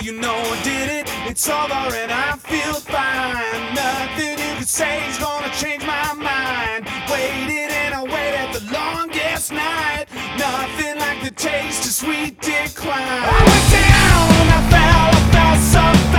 you know I did it. It's over and I feel fine. Nothing you could say is gonna change my mind. Waited and I waited the longest night. Nothing like the taste of sweet decline. I went down, I fell so